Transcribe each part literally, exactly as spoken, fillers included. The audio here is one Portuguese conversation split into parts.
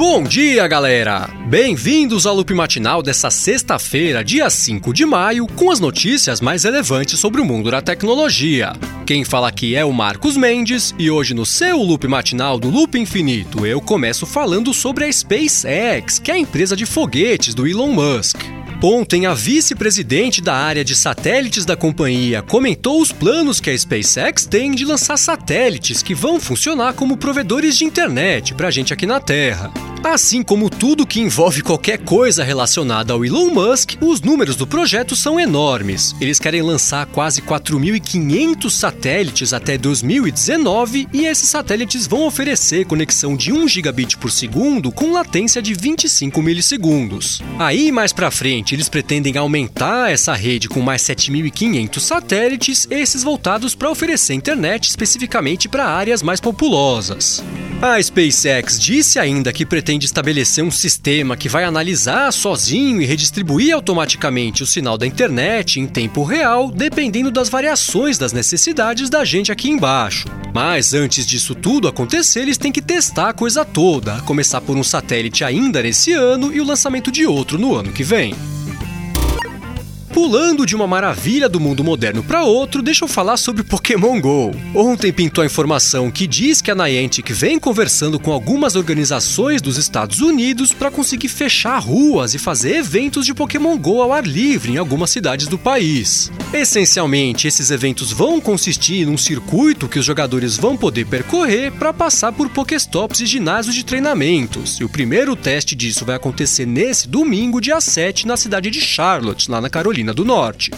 Bom dia, galera! Bem-vindos ao Loop Matinal dessa sexta-feira, dia cinco de maio, com as notícias mais relevantes sobre o mundo da tecnologia. Quem fala aqui é o Marcos Mendes e hoje no seu Loop Matinal do Loop Infinito eu começo falando sobre a SpaceX, que é a empresa de foguetes do Elon Musk. Ontem, a vice-presidente da área de satélites da companhia comentou os planos que a SpaceX tem de lançar satélites que vão funcionar como provedores de internet pra gente aqui na Terra. Assim como tudo que envolve qualquer coisa relacionada ao Elon Musk, os números do projeto são enormes. Eles querem lançar quase quatro mil e quinhentos satélites até dois mil e dezenove e esses satélites vão oferecer conexão de um gigabit por segundo com latência de vinte e cinco milissegundos. Aí, mais pra frente, eles pretendem aumentar essa rede com mais sete mil e quinhentos satélites, esses voltados para oferecer internet especificamente para áreas mais populosas. A SpaceX disse ainda que pretende estabelecer um sistema que vai analisar sozinho e redistribuir automaticamente o sinal da internet em tempo real, dependendo das variações das necessidades da gente aqui embaixo. Mas antes disso tudo acontecer, eles têm que testar a coisa toda, a começar por um satélite ainda nesse ano e o lançamento de outro no ano que vem. Pulando de uma maravilha do mundo moderno para outro, deixa eu falar sobre Pokémon GO. Ontem pintou a informação que diz que a Niantic vem conversando com algumas organizações dos Estados Unidos para conseguir fechar ruas e fazer eventos de Pokémon GO ao ar livre em algumas cidades do país. Essencialmente, esses eventos vão consistir num circuito que os jogadores vão poder percorrer para passar por Pokéstops e ginásios de treinamentos. E o primeiro teste disso vai acontecer nesse domingo, dia sete, na cidade de Charlotte, lá na Carolina do Norte.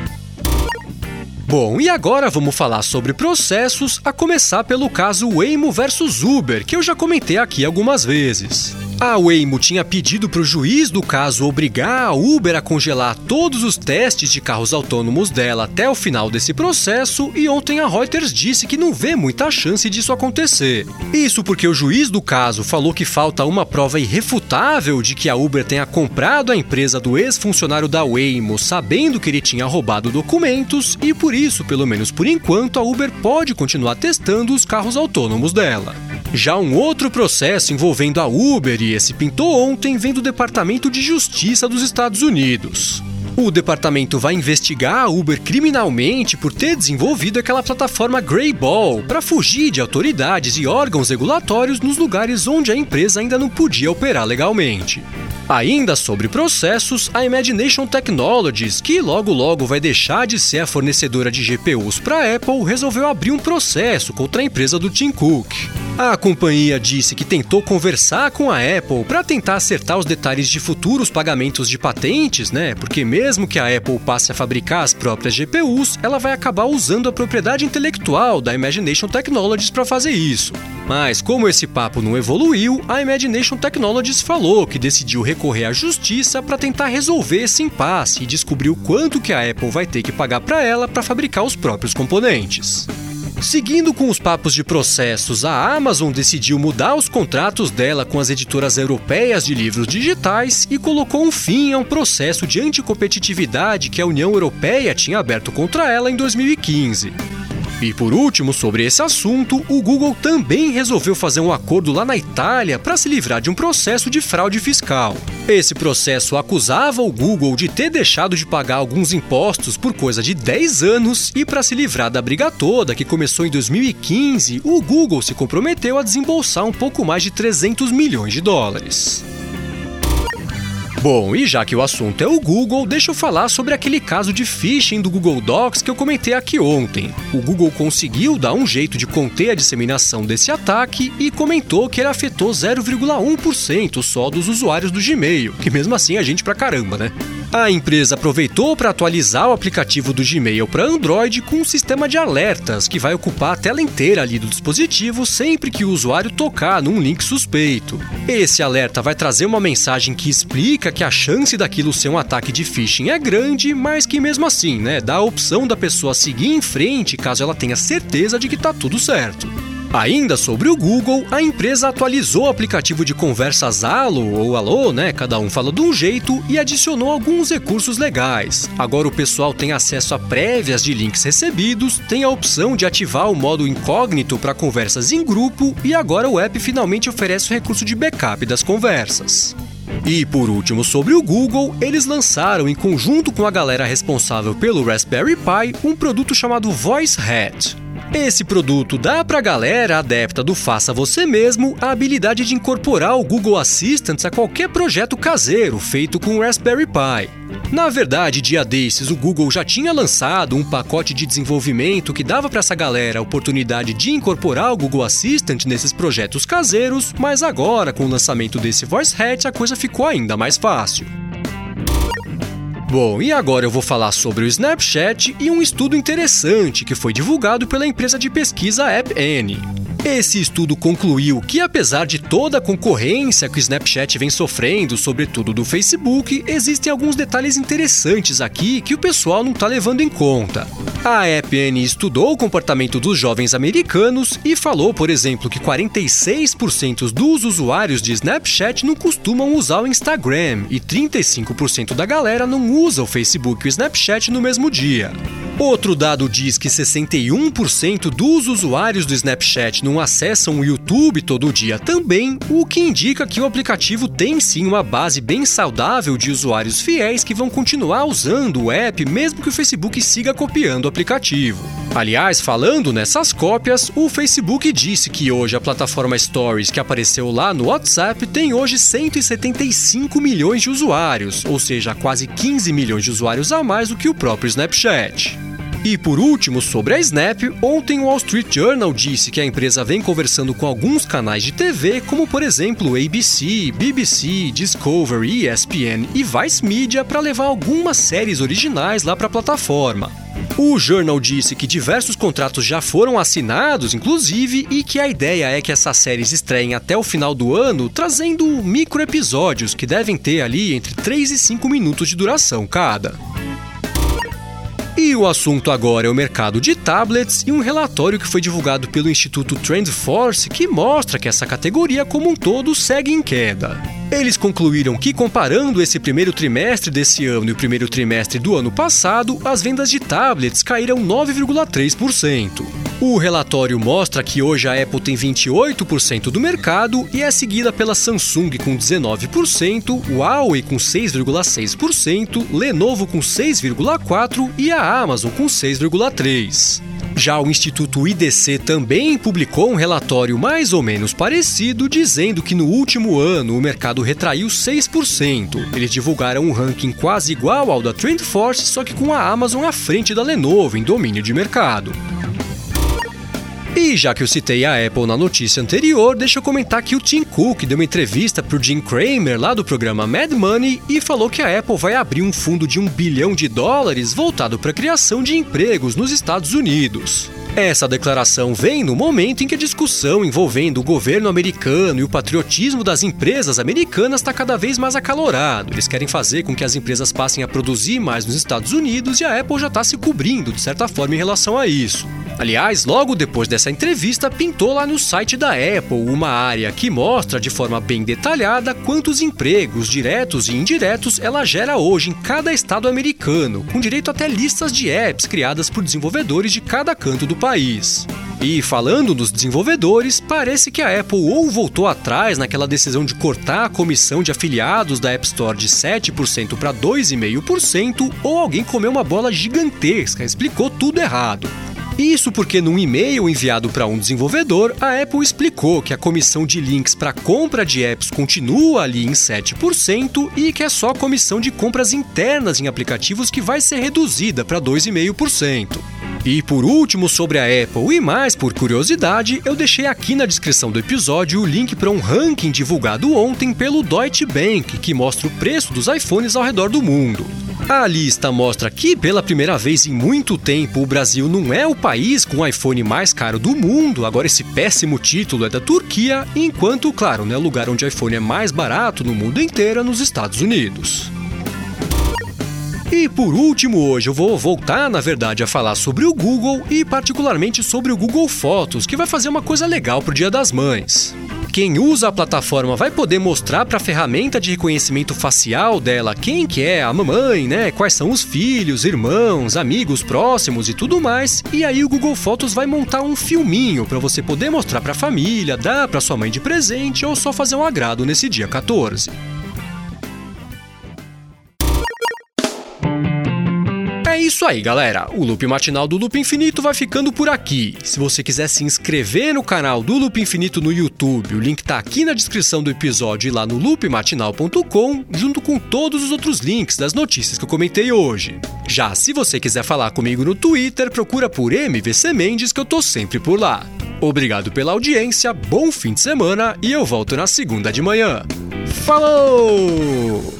Bom, e agora vamos falar sobre processos, a começar pelo caso Waymo versus Uber, que eu já comentei aqui algumas vezes. A Waymo tinha pedido para o juiz do caso obrigar a Uber a congelar todos os testes de carros autônomos dela até o final desse processo e ontem a Reuters disse que não vê muita chance disso acontecer. Isso porque o juiz do caso falou que falta uma prova irrefutável de que a Uber tenha comprado a empresa do ex-funcionário da Waymo sabendo que ele tinha roubado documentos e por isso, pelo menos por enquanto, a Uber pode continuar testando os carros autônomos dela. Já um outro processo envolvendo a Uber, e esse pintou ontem, vem do Departamento de Justiça dos Estados Unidos. O departamento vai investigar a Uber criminalmente por ter desenvolvido aquela plataforma Greyball para fugir de autoridades e órgãos regulatórios nos lugares onde a empresa ainda não podia operar legalmente. Ainda sobre processos, a Imagination Technologies, que logo logo vai deixar de ser a fornecedora de G P Us para a Apple, resolveu abrir um processo contra a empresa do Tim Cook. A companhia disse que tentou conversar com a Apple para tentar acertar os detalhes de futuros pagamentos de patentes, né? Porque mesmo que a Apple passe a fabricar as próprias G P Us, ela vai acabar usando a propriedade intelectual da Imagination Technologies para fazer isso. Mas como esse papo não evoluiu, a Imagination Technologies falou que decidiu recorrer à justiça para tentar resolver esse impasse e descobrir o quanto que a Apple vai ter que pagar para ela para fabricar os próprios componentes. Seguindo com os papos de processos, a Amazon decidiu mudar os contratos dela com as editoras europeias de livros digitais e colocou um fim a um processo de anticompetitividade que a União Europeia tinha aberto contra ela em dois mil e quinze. E por último, sobre esse assunto, o Google também resolveu fazer um acordo lá na Itália para se livrar de um processo de fraude fiscal. Esse processo acusava o Google de ter deixado de pagar alguns impostos por coisa de dez anos e para se livrar da briga toda, que começou em dois mil e quinze, o Google se comprometeu a desembolsar um pouco mais de trezentos milhões de dólares. Bom, e já que o assunto é o Google, deixa eu falar sobre aquele caso de phishing do Google Docs que eu comentei aqui ontem. O Google conseguiu dar um jeito de conter a disseminação desse ataque e comentou que ele afetou zero vírgula um por cento só dos usuários do Gmail, que mesmo assim é gente pra caramba, né? A empresa aproveitou para atualizar o aplicativo do Gmail para Android com um sistema de alertas que vai ocupar a tela inteira ali do dispositivo sempre que o usuário tocar num link suspeito. Esse alerta vai trazer uma mensagem que explica que a chance daquilo ser um ataque de phishing é grande, mas que mesmo assim, né, dá a opção da pessoa seguir em frente caso ela tenha certeza de que tá tudo certo. Ainda sobre o Google, a empresa atualizou o aplicativo de conversas Allo, ou Alô, né? Cada um fala de um jeito, e adicionou alguns recursos legais. Agora o pessoal tem acesso a prévias de links recebidos, tem a opção de ativar o modo incógnito para conversas em grupo, e agora o app finalmente oferece o recurso de backup das conversas. E por último, sobre o Google, eles lançaram, em conjunto com a galera responsável pelo Raspberry Pi, um produto chamado VoiceHat. Esse produto dá pra galera adepta do faça você mesmo a habilidade de incorporar o Google Assistant a qualquer projeto caseiro feito com o Raspberry Pi. Na verdade, dia desses, o Google já tinha lançado um pacote de desenvolvimento que dava para essa galera a oportunidade de incorporar o Google Assistant nesses projetos caseiros, mas agora, com o lançamento desse VoiceHat, a coisa ficou ainda mais fácil. Bom, e agora eu vou falar sobre o Snapchat e um estudo interessante que foi divulgado pela empresa de pesquisa App Annie. Esse estudo concluiu que, apesar de toda a concorrência que o Snapchat vem sofrendo, sobretudo do Facebook, existem alguns detalhes interessantes aqui que o pessoal não está levando em conta. A App Annie estudou o comportamento dos jovens americanos e falou, por exemplo, que quarenta e seis por cento dos usuários de Snapchat não costumam usar o Instagram e trinta e cinco por cento da galera não usa o Facebook e o Snapchat no mesmo dia. Outro dado diz que sessenta e um por cento dos usuários do Snapchat não acessam o YouTube todo dia também, o que indica que o aplicativo tem sim uma base bem saudável de usuários fiéis que vão continuar usando o app mesmo que o Facebook siga copiando o aplicativo. Aliás, falando nessas cópias, o Facebook disse que hoje a plataforma Stories que apareceu lá no WhatsApp tem hoje cento e setenta e cinco milhões de usuários, ou seja, quase quinze milhões de usuários a mais do que o próprio Snapchat. E por último, sobre a Snap, ontem o Wall Street Journal disse que a empresa vem conversando com alguns canais de T V, como por exemplo A B C, B B C, Discovery, E S P N e Vice Media, para levar algumas séries originais lá para a plataforma. O jornal disse que diversos contratos já foram assinados, inclusive, e que a ideia é que essas séries estreiem até o final do ano, trazendo micro-episódios que devem ter ali entre três e cinco minutos de duração cada. E o assunto agora é o mercado de tablets e um relatório que foi divulgado pelo Instituto TrendForce que mostra que essa categoria como um todo segue em queda. Eles concluíram que, comparando esse primeiro trimestre desse ano e o primeiro trimestre do ano passado, as vendas de tablets caíram nove vírgula três por cento. O relatório mostra que hoje a Apple tem vinte e oito por cento do mercado e é seguida pela Samsung com dezenove por cento, Huawei com seis vírgula seis por cento, Lenovo com seis vírgula quatro por cento e a Amazon com seis vírgula três por cento. Já o Instituto I D C também publicou um relatório mais ou menos parecido, dizendo que no último ano o mercado retraiu seis por cento. Eles divulgaram um ranking quase igual ao da TrendForce, só que com a Amazon à frente da Lenovo em domínio de mercado. E já que eu citei a Apple na notícia anterior, deixa eu comentar que o Tim Cook deu uma entrevista pro Jim Cramer lá do programa Mad Money e falou que a Apple vai abrir um fundo de um bilhão de dólares voltado para a criação de empregos nos Estados Unidos. Essa declaração vem no momento em que a discussão envolvendo o governo americano e o patriotismo das empresas americanas está cada vez mais acalorado. Eles querem fazer com que as empresas passem a produzir mais nos Estados Unidos e a Apple já está se cobrindo, de certa forma, em relação a isso. Aliás, logo depois dessa entrevista, pintou lá no site da Apple uma área que mostra de forma bem detalhada quantos empregos, diretos e indiretos, ela gera hoje em cada estado americano, com direito até listas de apps criadas por desenvolvedores de cada canto do país. E falando dos desenvolvedores, parece que a Apple ou voltou atrás naquela decisão de cortar a comissão de afiliados da App Store de sete por cento para dois vírgula cinco por cento, ou alguém comeu uma bola gigantesca e explicou tudo errado. Isso porque num e-mail enviado para um desenvolvedor, a Apple explicou que a comissão de links para compra de apps continua ali em sete por cento e que é só a comissão de compras internas em aplicativos que vai ser reduzida para dois vírgula cinco por cento. E por último, sobre a Apple e mais por curiosidade, eu deixei aqui na descrição do episódio o link para um ranking divulgado ontem pelo Deutsche Bank, que mostra o preço dos iPhones ao redor do mundo. A lista mostra que, pela primeira vez em muito tempo, o Brasil não é o país com o iPhone mais caro do mundo, agora esse péssimo título é da Turquia, enquanto, claro, né, o lugar onde o iPhone é mais barato no mundo inteiro é nos Estados Unidos. E por último, hoje eu vou voltar, na verdade, a falar sobre o Google e particularmente sobre o Google Fotos, que vai fazer uma coisa legal pro Dia das Mães. Quem usa a plataforma vai poder mostrar para a ferramenta de reconhecimento facial dela quem que é a mamãe, né? Quais são os filhos, irmãos, amigos próximos e tudo mais. E aí o Google Fotos vai montar um filminho para você poder mostrar para a família, dar para sua mãe de presente ou só fazer um agrado nesse dia quatorze. É isso aí, galera. O Loop Matinal do Loop Infinito vai ficando por aqui. Se você quiser se inscrever no canal do Loop Infinito no YouTube, o link tá aqui na descrição do episódio e lá no loop matinal ponto com, junto com todos os outros links das notícias que eu comentei hoje. Já se você quiser falar comigo no Twitter, procura por M V C Mendes que eu tô sempre por lá. Obrigado pela audiência, bom fim de semana e eu volto na segunda de manhã. Falou!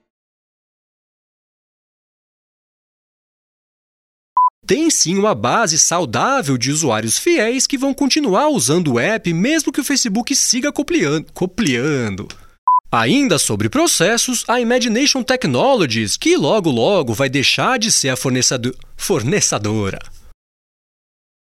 Tem sim uma base saudável de usuários fiéis que vão continuar usando o app mesmo que o Facebook siga copiando. copiando. Ainda sobre processos, a Imagination Technologies, que logo logo vai deixar de ser a fornecedor... fornecedora